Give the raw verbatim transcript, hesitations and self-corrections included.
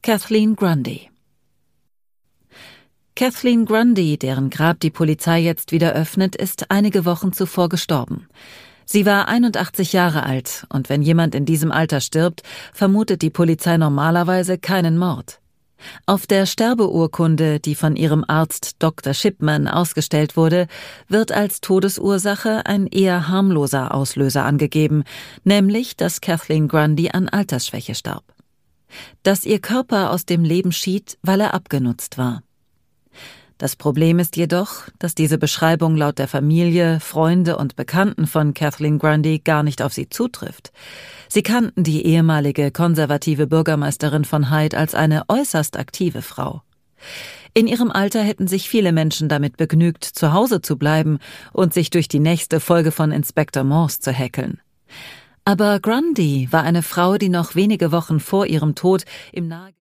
Kathleen Grundy. Kathleen Grundy, deren Grab die Polizei jetzt wieder öffnet, ist einige Wochen zuvor gestorben. Sie war einundachtzig Jahre alt, und wenn jemand in diesem Alter stirbt, vermutet die Polizei normalerweise keinen Mord. Auf der Sterbeurkunde, die von ihrem Arzt Doktor Shipman ausgestellt wurde, wird als Todesursache ein eher harmloser Auslöser angegeben, nämlich, dass Kathleen Grundy an Altersschwäche starb. Dass ihr Körper aus dem Leben schied, weil er abgenutzt war. Das Problem ist jedoch, dass diese Beschreibung laut der Familie, Freunde und Bekannten von Kathleen Grundy gar nicht auf sie zutrifft. Sie kannten die ehemalige konservative Bürgermeisterin von Hyde als eine äußerst aktive Frau. In ihrem Alter hätten sich viele Menschen damit begnügt, zu Hause zu bleiben und sich durch die nächste Folge von Inspektor Morse zu häkeln. Aber Grundy war eine Frau, die noch wenige Wochen vor ihrem Tod im nahe